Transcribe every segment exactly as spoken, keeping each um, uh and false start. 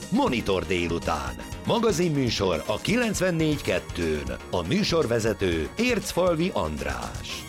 Monitor délután. Magazinműsor a kilencvennégy kettőn. A műsorvezető Ércfalvi András.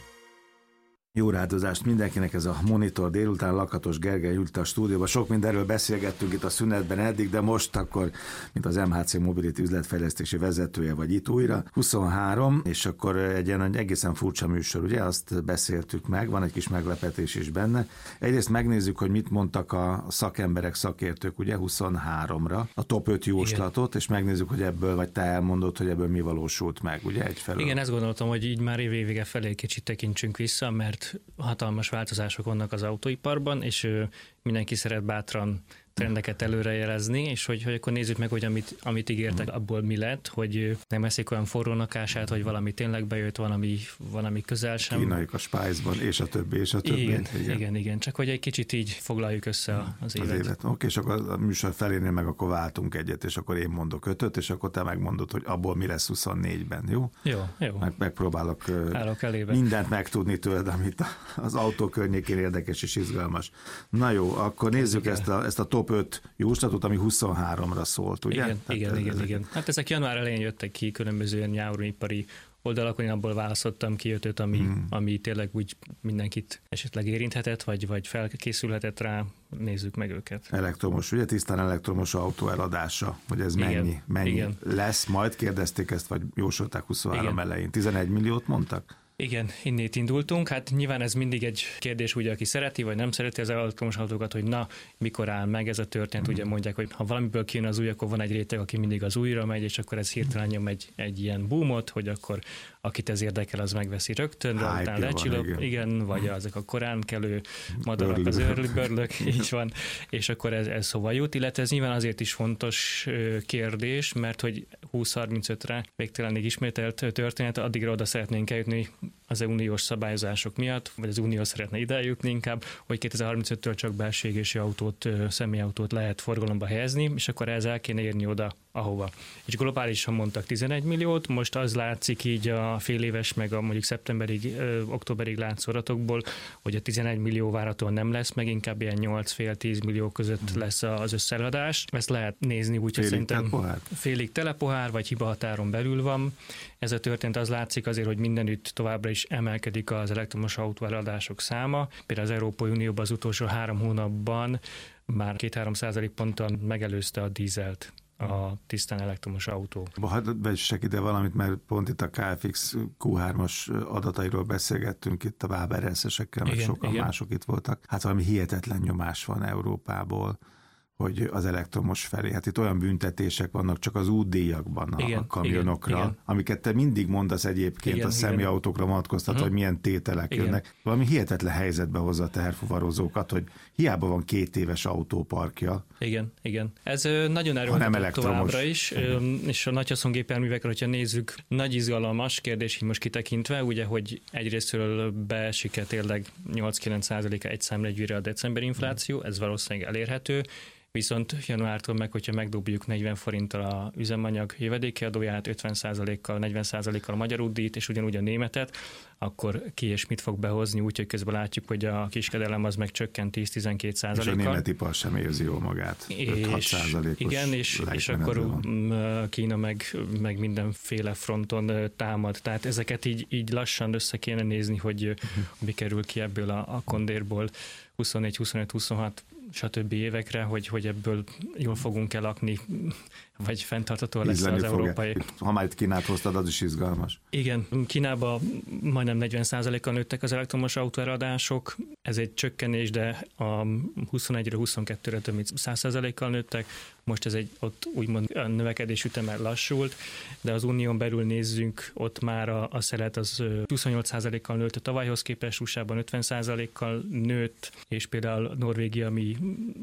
Jó rádozást mindenkinek, ez a Monitor délután. Lakatos Gergely ült a stúdióban. Sok mindenről beszélgettünk itt a szünetben eddig, de most akkor, mint az em há cé Mobility üzletfejlesztési vezetője vagy itt újra, huszonhárom, és akkor egy ilyen egészen furcsa műsor, ugye? Azt beszéltük meg, van egy kis meglepetés is benne. Egyrészt megnézzük, hogy mit mondtak a szakemberek, szakértők, ugye huszonháromra, a top öt jóslatot, igen. És megnézzük, hogy ebből, vagy te elmondod, hogy ebből mi valósult meg, ugye? Egyfelől. Igen, ezt gondoltam, hogy így már év vége felé kicsit tekintsünk vissza, mert hatalmas változások vannak az autóiparban, és mindenki szeret bátran trendeket előrejelezni, és hogy, hogy akkor nézzük meg, hogy amit, amit ígértek, abból mi lett, hogy nem eszik olyan forrónak ását, hogy valami tényleg bejött, valami, valami közel sem. Kínaik a Spice-ban, és a többi, és a többi. Igen, igen, igen, igen, csak hogy egy kicsit így foglaljuk össze az évet. Az évet. Oké, és akkor a műsor felénél meg akkor váltunk egyet, és akkor én mondok ötöt, és akkor te megmondod, hogy abból mi lesz huszonnégyben, jó? Jó, jó. Meg, megpróbálok elébe. mindent megtudni tőled, amit az autó környékén érdekes és izgalmas. Na jó, akkor nézzük ezt a, ezt a top öt jóslatot, ami huszonháromra szólt, ugye? Igen, Tehát igen, igen, ezek... igen. Hát ezek január elején jöttek ki különböző ilyen nyáruipari oldalakon, én abból választottam ki ötöt, ami, hmm. ami tényleg úgy mindenkit esetleg érinthetett, vagy, vagy felkészülhetett rá, nézzük meg őket. Elektromos, ugye tisztán elektromos autó eladása, hogy ez igen, mennyi, mennyi igen. lesz, majd kérdezték ezt, vagy jósolták huszonhárom igen. elején. tizenegy milliót mondtak? Igen, innét indultunk. Hát nyilván ez mindig egy kérdés, ugye, aki szereti, vagy nem szereti az elektromos autókat, hogy na, mikor áll meg ez a történet. Mm. Ugye mondják, hogy ha valamiből kijön az új, akkor van egy réteg, aki mindig az újra megy, és akkor ez hirtelen nyom egy, egy ilyen boomot, hogy akkor akit ez érdekel, az megveszi rögtön, de utána lecsillog, igen. igen, vagy azok a korán kelő madarak, az őrlőbörlök, így van, és akkor ez, ez hova jut, illetve ez nyilván azért is fontos kérdés, mert hogy húsz-harmincötre végtelenig ismételt történet, addigra oda szeretnénk eljutni az uniós szabályozások miatt, vagy az unió szeretne ide eljutni inkább, hogy kétezer-harmincöttől csak belső égési autót, személyautót lehet forgalomba helyezni, és akkor ez el kéne érni oda, ahova. És globálisan mondtak tizenegy milliót, most az látszik így a fél éves, meg a mondjuk szeptemberig, ö, októberig látszóratokból, hogy a tizenegy millió várhatóan nem lesz, meg inkább ilyen nyolc fél tíz millió között lesz az összeadás. Ezt lehet nézni úgy, hogy szerintem félig tele pohár, vagy hibahatáron belül van. Ez a történet az látszik azért, hogy mindenütt továbbra is emelkedik az elektromos autóeladások száma. Például az Európai Unióban az utolsó három hónapban már két-három százalékponttal megelőzte a dízelt a tisztán elektromos autó. Hadd vessek ide valamit, mert pont itt a ká ef iksz kú hármas adatairól beszélgettünk itt a Wabererszekkel, meg sokan igen. mások itt voltak. Hát valami hihetetlen nyomás van Európából, hogy az elektromos felé. Hát itt olyan büntetések vannak csak az útdíjakban a, igen, a kamionokra, igen, amiket te mindig mondasz egyébként igen, a személyautókra vonatkoztat, uh-huh. hogy milyen tételek igen. jönnek. Valami hihetetlen helyzetbe hozza a teherfuvarozókat, hogy hiába van két éves autóparkja. Igen, igen. Ez nagyon erőltetett továbbra is, igen. és a nagyhaszongépjárművekre, hogyha nézzük, nagy izgalmas kérdés, így most kitekintve, ugye, hogy egyrésztről beesik tényleg nyolc-kilenc százaléka egy számra együgyre a decemberi infláció, ez valószínűleg elérhető, viszont januártól meg, hogyha megdobjuk negyven forinttal a üzemanyag jövedéki adóját, ötven százalékkal, negyven százalékkal a magyar útdíjat, és ugyanúgy a németet, akkor ki és mit fog behozni, úgyhogy közben látjuk, hogy a kiskedelem az meg csökkent tíz-tizenkét százalékkal. És a német ipar sem érzi jól magát. öt-hat százalékos. Igen, és, és akkor Kína meg, meg mindenféle fronton támad. Tehát ezeket így, így lassan össze kéne nézni, hogy uh-huh. mi kerül ki ebből a, a kondérból huszonnégy, huszonöt, huszonhat stb. Évekre, hogy, hogy ebből jól fogunk elakni, vagy fenntartható lesz az európai. Ha már itt Kínát hoztad, az is izgalmas. Igen, Kínában majdnem negyven százalékkal nőttek az elektromos autóeladások, ez egy csökkenés, de a huszonegyre, huszonkettőre több mint száz százalékkal nőttek, most ez egy ott úgymond a növekedés üteme lassult, de az unión belül nézzünk, ott már a, a szelet az huszonnyolc százalékkal nőtt a tavalyhoz képest, u es á-ban ötven százalékkal nőtt, és például Norvégia, ami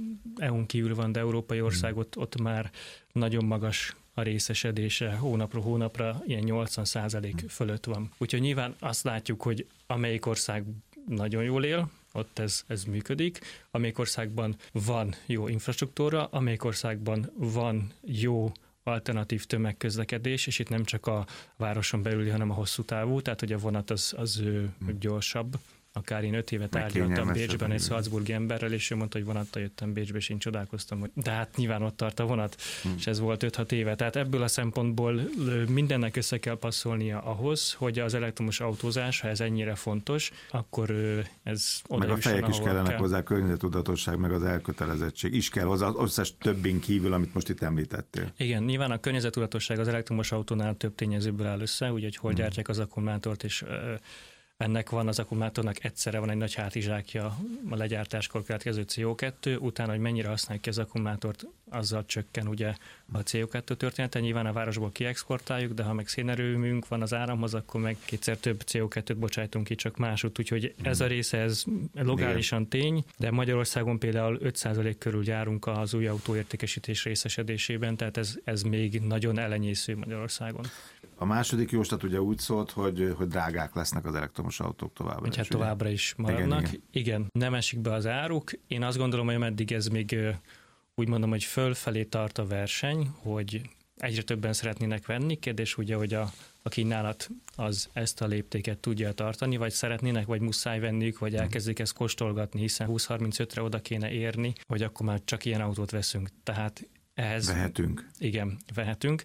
é u-n kívül van, de európai ország, ott, ott már nagyon magas a részesedése, hónapról hónapra ilyen nyolcvan százalék fölött van. Úgyhogy nyilván azt látjuk, hogy amelyik ország nagyon jól él, ott ez, ez működik, amelyik országban van jó infrastruktúra, amelyik országban van jó alternatív tömegközlekedés, és itt nem csak a városon belüli, hanem a hosszú távú, tehát hogy a vonat az, az hmm. gyorsabb akár én öt éve tárgyaltam Bécsben egy salzburgi emberrel, és ő mondta, hogy vonattal jöttem Bécsbe, és én csodálkoztam, hogy de hát nyilván ott tart a vonat, hmm. és ez volt öt-hat éve. Tehát ebből a szempontból mindennek össze kell passzolnia ahhoz, hogy az elektromos autózás, ha ez ennyire fontos, akkor ez oda meg a jusson, fejek is kellenek kell. hozzá, a környezetudatosság, meg az elkötelezettség is kell hozzá, az összes többin kívül, amit most itt említettél. Igen, nyilván a környezetudatosság az elektromos autónál több tényezőből áll össze, úgyhogy hol hmm. gyártják az akkumulátort, és ennek van az akkumulátornak egyszerre van egy nagy hátizsákja a legyártáskor keletkező cé o kettő, utána, hogy mennyire használjuk ki az akkumulátort, azzal csökken ugye a cé o kettő története. Nyilván a városból kiexportáljuk, de ha meg szénerőműünk van az áramhoz, akkor meg kétszer több cé o kettőt bocsájtunk ki, csak másút. Úgyhogy ez a része, ez logálisan tény, de Magyarországon például öt százalék körül járunk az új autó értékesítés részesedésében, tehát ez, ez még nagyon elenyésző Magyarországon. A második jóslat ugye úgy szólt, hogy, hogy drágák lesznek az elektromos autók továbbra is. Hát továbbra is maradnak. Igen, igen. igen, nem esik be az áruk. Én azt gondolom, hogy ameddig ez még úgy mondom, hogy fölfelé tart a verseny, hogy egyre többen szeretnének venni. Kérdés ugye, hogy a, a kínálat az ezt a léptéket tudja tartani, vagy szeretnének, vagy muszáj venniük, vagy elkezdik ezt kóstolgatni, hiszen húsz-harmincötre oda kéne érni, hogy akkor már csak ilyen autót veszünk. Tehát ehhez... Vehetünk. Igen, vehetünk.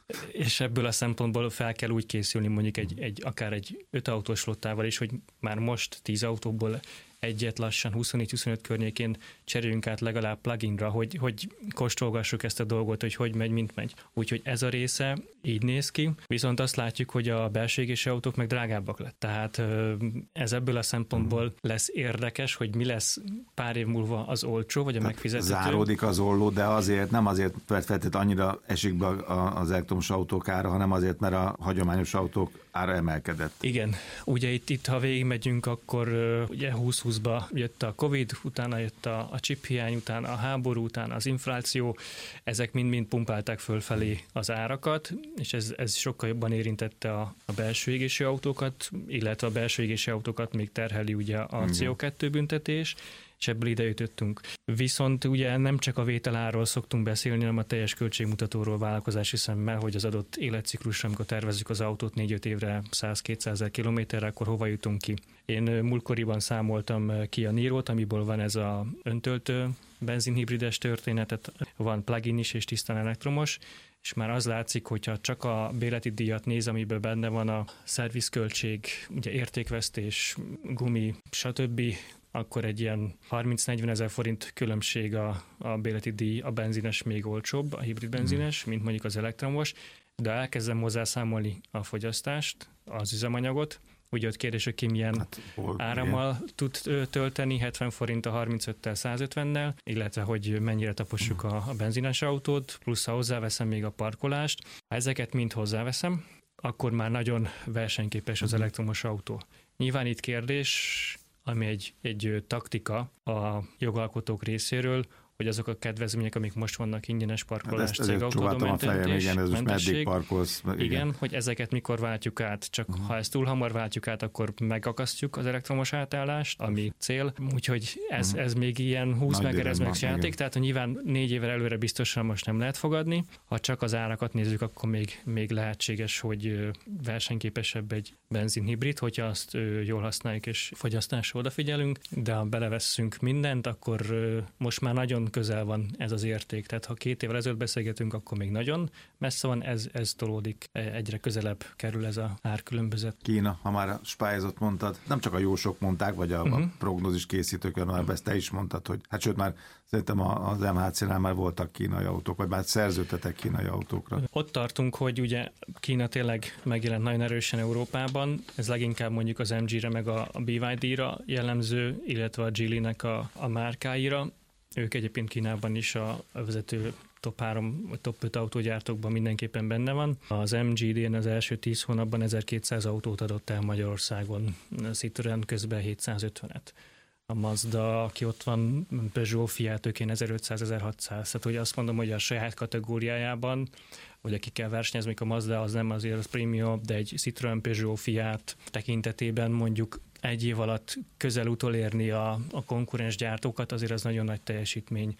És ebből a szempontból fel kell úgy készülni mondjuk egy, egy akár egy öt autós flottával is, hogy már most tíz autóból egyet lassan huszonnégy-huszonöt környékén cseréljünk át legalább pluginra, hogy, hogy kóstolgassuk ezt a dolgot, hogy hogy megy, mint megy. Úgyhogy ez a része így néz ki, viszont azt látjuk, hogy a belső égésű autók meg drágábbak lett. Tehát ez ebből a szempontból lesz érdekes, hogy mi lesz pár év múlva az olcsó, vagy a Tehát megfizethető. Záródik az olló, de azért nem azért, mert feltétlenül annyira esik be az elektromos autók ára, hanem azért, mert a hagyományos autók ára emelkedett. Igen. Ugye itt, itt ha végigmegyünk, akkor ugye húsz-húszba jött a Covid, utána jött a, a chiphiány, utána a háború, utána az infláció, ezek mind-mind pumpálták fölfelé az árakat, és ez, ez sokkal jobban érintette a, a belső égésű autókat, illetve a belső égésű autókat még terheli ugye a cé o kettő büntetés, és ebből ide jutott. Viszont ugye nem csak a vételáról szoktunk beszélni, hanem a teljes költségmutatóról vállalkozási szemmel, hogy az adott életciklusra, amikor tervezzük az autót négy-öt évre száz-kétszázezer kilométerre, akkor hova jutunk ki. Én múltkoriban számoltam ki a Nírót, amiből van ez a öntöltő benzinhibrides történetet, van plug-in is és tisztán elektromos, és már az látszik, hogyha csak a bérleti díjat néz, amiben benne van a szervizköltség, ugye értékvesztés, gumi, stb., akkor egy ilyen harminc-negyven ezer forint különbség a, a bérleti díj, a benzines még olcsóbb, a hibrid benzines, mint mondjuk az elektromos, de elkezdem hozzászámolni a fogyasztást, az üzemanyagot, ugye ott kérdés, hogy ki milyen hát, hol, árammal igen. tud tölteni, hetven forint a harmincöttel, százötvennel, illetve hogy mennyire tapossuk a, a benzines autót, plusz ha hozzáveszem még a parkolást. Ha ezeket mind hozzáveszem, akkor már nagyon versenyképes az elektromos autó. Nyilván itt kérdés, ami egy, egy taktika a jogalkotók részéről, hogy azok a kedvezmények, amik most vannak, ingyenes parkolás, hát cégautóadómentesítés, igen, ez most meddig parkolsz. Igen. igen, hogy ezeket mikor váltjuk át, csak uh-huh. ha ezt túl hamar váltjuk át, akkor megakasztjuk az elektromos átállást, ami cél. Úgyhogy ez, uh-huh. ez még ilyen húsz megerezmex játék, tehát nyilván négy évvel előre biztosan most nem lehet fogadni. Ha csak az árakat nézzük, akkor még, még lehetséges, hogy versenyképesebb egy benzinhibrid, hogyha azt jól használjuk és fogyasztásra odafigyelünk, de ha belevesszünk mindent, akkor most már nagyon közel van ez az érték. Tehát ha két évvel ezelőtt beszélgetünk, akkor még nagyon messze van, ez, ez tolódik, egyre közelebb kerül ez az árkülönbözet. Kína, ha már a spályzat mondtad, nem csak a jósok mondták, vagy a, uh-huh. a prognózis készítők, hanem ezt te is mondtad, hogy hát sőt már szerintem az em há cé-nál már voltak kínai autók, vagy már szerződtetek kínai autókra. Ott tartunk, hogy ugye Kína tényleg megjelent nagyon erősen Európában, ez leginkább mondjuk az em gé-re meg a bé vé dé-ra jellemző, illetve a Geely-nek a, a márkáira. Ők egyébként Kínában is a vezető top három vagy top öt autógyártókban mindenképpen benne van. Az em gé idén az első tíz hónapban ezerkétszáz autót adott el Magyarországon, a Citroen közben hétszázötvenet. A Mazda, aki ott van, Peugeot, Fiat, őkén ezerötszáz-ezerhatszáz. Tehát hogy azt mondom, hogy a saját kategóriájában, vagy akikkel versenyezni, a Mazda az nem azért az prémium, de egy Citroen, Peugeot, Fiat tekintetében mondjuk egy év alatt közel utolérni a, a konkurens gyártókat, azért az nagyon nagy teljesítmény.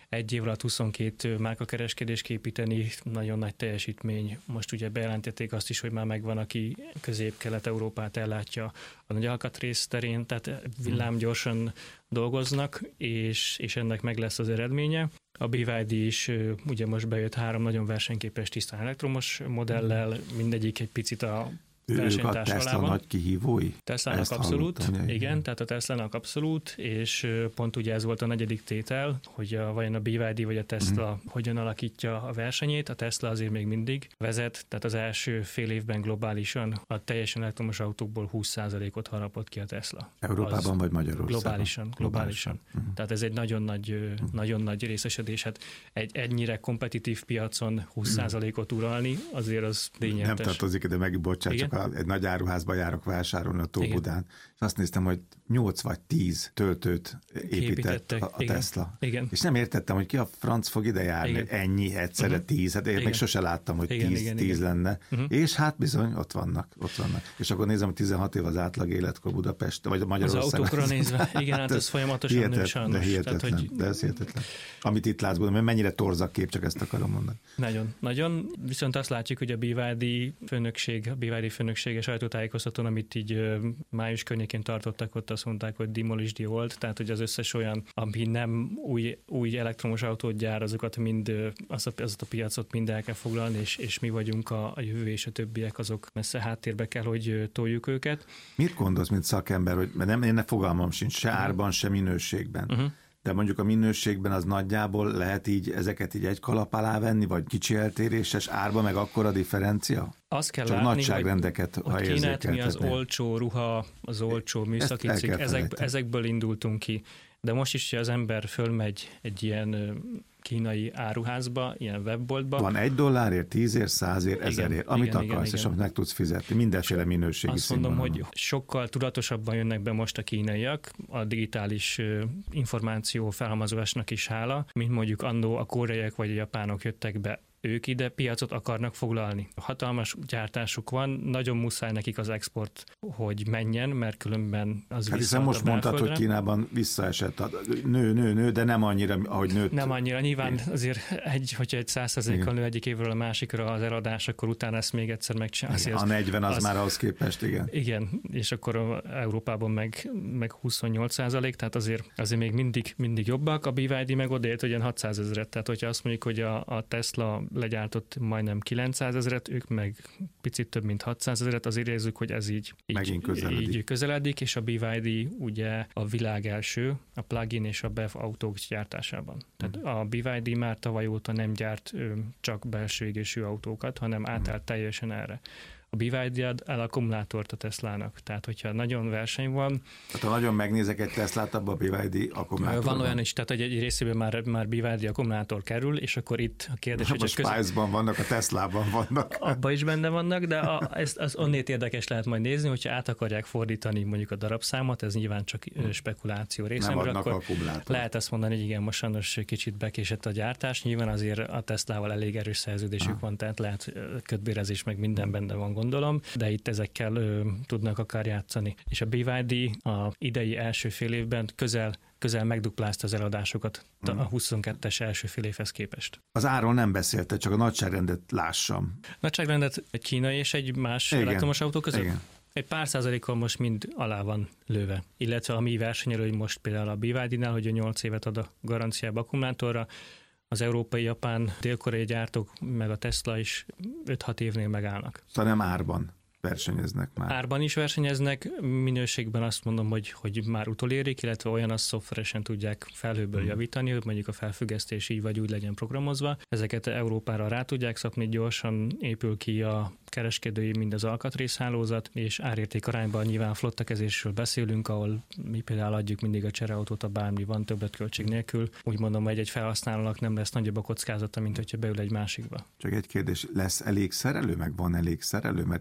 egy év alatt huszonkét márkakereskedést képíteni, nagyon nagy teljesítmény. Most ugye bejelentették azt is, hogy már megvan, aki Közép-Kelet-Európát ellátja a nagy alkatrész terén, tehát villámgyorsan dolgoznak, és, és ennek meg lesz az eredménye. A bé vé dé is ugye most bejött három nagyon versenyképes tisztán elektromos modellel, mindegyik egy picit a Ők a Tesla nagy kihívói? Teslának abszolút, igen, igen, tehát a Teslának abszolút, és pont ugye ez volt a negyedik tétel, hogy a, vajon a bé vé dé vagy a Tesla mm. hogyan alakítja a versenyét. A Tesla azért még mindig vezet, tehát az első fél évben globálisan a teljesen elektromos autókból húsz százalékot harapott ki a Tesla. Európában vagy Magyarországon? Globálisan, globálisan. globálisan. Mm. Tehát ez egy nagyon nagy, mm. nagyon nagy részesedés. Hát egy ennyire kompetitív piacon húsz százalékot uralni, azért az lényeges. Nem tartozik, de megbocsát, csak egy nagy áruházba járok vásárolni a Tóbudán, és azt néztem, hogy nyolc vagy tíz töltőt épített a, a Tesla. Igen. És nem értettem, hogy ki a franc fog ide járni, igen. ennyi, egyszerre uh-huh. tíz, hát én igen. még sose láttam, hogy igen, tíz, igen, tíz igen. lenne. Uh-huh. És hát bizony, ott vannak, ott vannak. És akkor nézem, hogy tizenhat év az átlag életkor Budapest, vagy Magyarországon. Az autókra nézve, igen, hát ez folyamatosan nő sajnos. De hihetetlen, tehát, hogy... de ez hihetetlen. Amit itt látsz, mert mennyire torz a kép, csak ezt akarom mondani. Nagyon, nagyon. Viszont azt látjuk, hogy a bé vé dé főnökség, a bé vé dé főnöksége sajtótájékoztatón, amit így május környékén tartottak, ott azt mondták, hogy demolish the old, tehát hogy az összes olyan, ami nem új, új elektromos autót gyár, azokat mind, azt a, azt a piacot mind el kell foglalni, és, és mi vagyunk a, a jövő, és a többiek azok messze háttérbe kell, hogy toljuk őket. Mit gondolsz, mint szakember, hogy mert nem, én ne fogalmam sincs, se árban, se minőségben. Uh-huh. De mondjuk a minőségben az nagyjából lehet így ezeket így egy kalap alá venni, vagy kicsi eltéréses árba, meg akkora differencia? Azt kell csak látni, nagyságrendeket, hogy, hogy kínált mi az olcsó ruha, az olcsó műszaki cikk, ezek, ezekből indultunk ki. De most is, hogy az ember fölmegy egy ilyen kínai áruházba, ilyen webboltba. Van egy dollárért, tízért, százért, ezerért, amit igen, akarsz, igen, és amit meg tudsz fizetni. Mindenféle minőségi Azt mondom, hogy sokkal tudatosabban jönnek be most a kínaiak, a digitális információ felhalmozásnak is hála, mint mondjuk annó a koreaiak vagy a japánok jöttek be. Ők ide piacot akarnak foglalni. Hatalmas gyártásuk van, nagyon muszáj nekik az export, hogy menjen, mert különben az hát hiszen most mondtad, hogy Kínában visszaesett. Nő, nő, nő, de nem annyira, ahogy nőtt. Nem annyira. Nyilván azért, egy, hogyha egy száz százalékkal nő egyik évről a másikra az eladás, akkor utána ezt még egyszer megcsinálni. A negyven az, az már ahhoz képest, igen. Igen, és akkor Európában meg, meg huszonnyolc százalék, tehát azért, azért még mindig, mindig jobbak. A bé vé dé meg odaért, hogy ilyen hatszázezret. Tehát hogyha azt mondjuk, hogy a, a Tesla legyártott majdnem kilencszázezret, ők meg picit több mint hatszázezret, azért érezzük, hogy ez így, így, közeledik. így közeledik, és a bé vé dé ugye a világ első a plug-in és a bé e vé autók gyártásában. Tehát hmm. a bé vé dé már tavaly óta nem gyárt csak belső égésű autókat, hanem átállt teljesen erre. A bé vé dé ad el akkumulátort a Teslának. Tehát, hogyha nagyon verseny van... Hát, ha nagyon megnézek egy Teslát, abban a bé vé dé akkumulátor van. Van olyan is, tehát egy részében már, már bé vé dé akkumulátor kerül, és akkor itt a kérdés... Na, hogy a Spice-ban köz... vannak, a Teslában vannak. Abban is benne vannak, de a, ezt, az onnét érdekes lehet majd nézni, hogyha át akarják fordítani mondjuk a darabszámot, ez nyilván csak hmm. spekuláció részemről, akkor lehet azt mondani, hogy igen, most sajnos kicsit bekésett a gyártás, nyilván azért a Teslával elég erős szerződésük ah. van, tehát lehet kötbérezés meg minden benne van, gondolom, de itt ezekkel ö, tudnak akár játszani. És a bé vé dé a idei első fél évben közel közel megduplázta az eladásokat a huszonkettes első fél évhez képest. Az áron nem beszélte, csak a nagyságrendet lássam. Nagyságrendet egy kínai és egy más igen. elektromos autó között? Igen. Egy pár százalékkal most mind alá van lőve. Illetve a mi versenyelői most például a bé vé dé-nál, hogy a nyolc évet ad a garanciába akkumulátorra, az európai, japán, dél-koreai gyártók, meg a Tesla is öt-hat évnél megállnak. Szóval nem árban versenyeznek már. Árban is versenyeznek, minőségben azt mondom, hogy, hogy már utolérik, illetve olyan azt szoftveresen tudják felhőből hmm. javítani, hogy mondjuk a felfüggesztés így vagy úgy legyen programozva. Ezeket Európára rá tudják szapni, gyorsan épül ki a kereskedői, mind az alkatrészhálózat, és árérték arányban nyilván flottakezésről beszélünk, ahol mi például adjuk mindig a csereautót, a bármi van többletköltség nélkül. Úgy mondom, hogy egy felhasználónak nem lesz nagyobb a kockázata, mint hogyha beül egy másikba. Csak egy kérdés, lesz elég szerelő, meg van elég szerelő? Mert értem,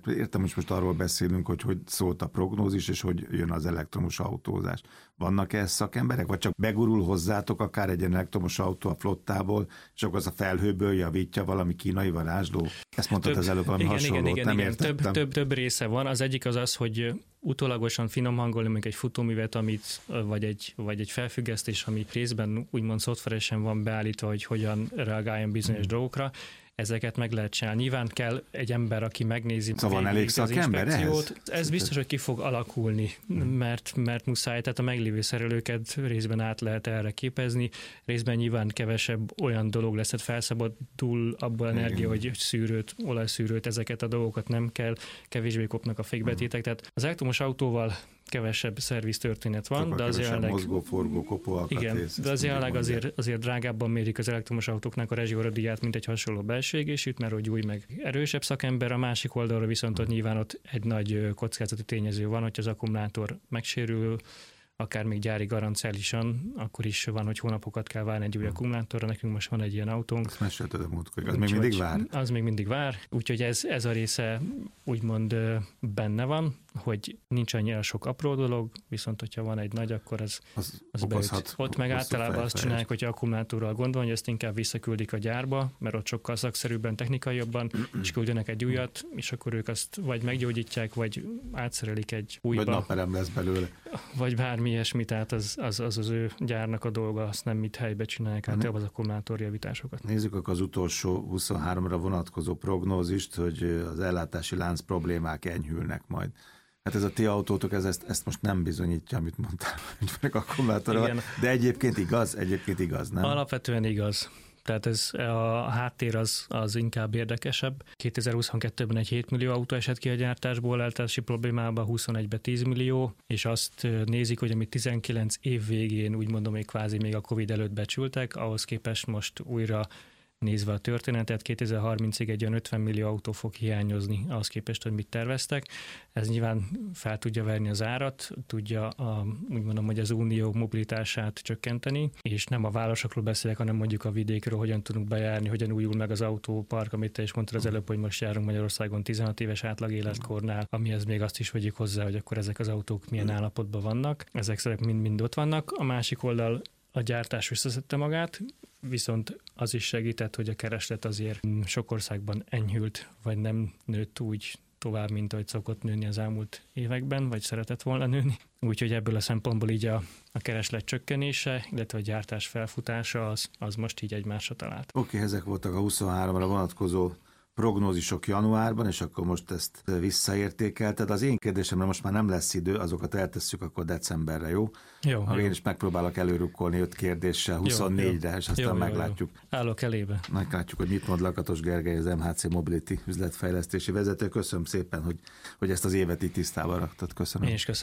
és most arról beszélünk, hogy hogy szólt a prognózis, és hogy jön az elektromos autózás. Vannak ehhez szakemberek, vagy csak begurul hozzátok akár egy elektromos autó a flottából, és akkor az a felhőből javítja valami kínai varázsló? Ezt mondtad több, az előbb valami igen, hasonlót, igen, igen, nem igen. értettem. Több, több, több része van. Az egyik az az, hogy utólagosan finom hangolni még egy futóművet, amit, vagy, egy, vagy egy felfüggesztés, ami részben úgymond szoftveresen van beállítva, hogy hogyan reagáljon bizonyos hmm. dolgokra. Ezeket meg lehet csinálni. Nyilván kell egy ember, aki megnézi szóval van elég szakember ehhez? Ez biztos, hogy ki fog alakulni, mert, mert muszáj, tehát a meglévő szerelőket részben át lehet erre képezni, részben nyilván kevesebb olyan dolog lesz, tehát felszabadul abból energia, hogy szűrőt, olajszűrőt, ezeket a dolgokat nem kell, kevésbé kopnak a fékbetétek, tehát az elektromos autóval kevesebb szerviz történet van, Sokkal de az jelenleg... mozgó, forgó, kopó alkatrész. Igen, de az jelenleg azért, azért drágábban mérik az elektromos autóknak a rezsióradíját, mint egy hasonló belső égésűt, mert hogy új meg erősebb szakember, a másik oldalra viszont ott nyilván ott egy nagy kockázati tényező van, hogy az akkumulátor megsérül, akár még gyári garanciálisan, akkor is van, hogy hónapokat kell várni egy új akkumulátorra, nekünk most van egy ilyen autónk. Ezt mesélted a múltkor, az még mindig vár? Az még mindig vár, úgyhogy ez, ez a része úgymond benne van, hogy nincs annyira sok apró dolog, viszont hogyha van egy nagy, akkor az, az, az beüt. Ott meg általában azt csinálják, hogy akkumulátorral gond van, hogy ezt inkább visszaküldik a gyárba, mert ott sokkal szakszerűbben, technikai jobban, és küldenek egy újat, és akkor ők azt vagy meggyógyítják, vagy átszerelik egy újba. Vagy naperem lesz belőle. Vagy bármi ilyesmi, tehát az az, az az ő gyárnak a dolga, azt nem mit helybe csinálják, általában az akkumulátorjavításokat. Nézzük akkor az utolsó huszonháromra vonatkozó prognózist, hogy az ellátási lánc problémák enyhülnek majd. Hát ez a ti autótok, ez ezt, ezt most nem bizonyítja, amit mondtál, hogy meg akkumulátorra, de egyébként igaz, egyébként igaz, nem? Alapvetően igaz. Tehát ez a háttér az, az inkább érdekesebb. kétezer-huszonkettőben egy hét millió autó esett ki a gyártásból, ellátási problémában huszonegyben tíz millió, és azt nézik, hogy amit tizenkilenc év végén, úgy mondom, még kvázi még a Covid előtt becsültek, ahhoz képest most újra nézve a történetet, kétezer-harmincig egy olyan ötven millió autó fog hiányozni ahhoz képest, hogy mit terveztek. Ez nyilván fel tudja verni az árat, tudja a, úgy mondom, hogy az unió mobilitását csökkenteni, és nem a városokról beszélek, hanem mondjuk a vidékről, hogyan tudunk bejárni, hogyan újul meg az autópark, amit te is mondtad az előbb, hogy most járunk Magyarországon tizenhat éves átlag életkornál, amihez még azt is vegyük hozzá, hogy akkor ezek az autók milyen állapotban vannak. Ezek mind-mind ott vannak. A másik oldal a gyártás visszaszedte magát, viszont az is segített, hogy a kereslet azért sok országban enyhült, vagy nem nőtt úgy tovább, mint ahogy szokott nőni az elmúlt években, vagy szeretett volna nőni. Úgyhogy ebből a szempontból így a, a kereslet csökkenése, illetve a gyártás felfutása az, az most így egymásra talált. Oké, okay, ezek voltak a huszonháromra vonatkozó prognózisok januárban, és akkor most ezt visszaértékelted. Az én kérdésemre most már nem lesz idő, azokat eltesszük akkor decemberre, jó? Jó. Ha én is megpróbálok előrukkolni öt kérdéssel huszonnégyre, és aztán jó, meglátjuk. Jó, jó. Állok elébe. Meglátjuk, hogy mit mond Lakatos Gergely, az em há cé Mobility üzletfejlesztési vezető. Köszönöm szépen, hogy, hogy ezt az évet így tisztában raktad. Köszönöm. Én is köszönöm.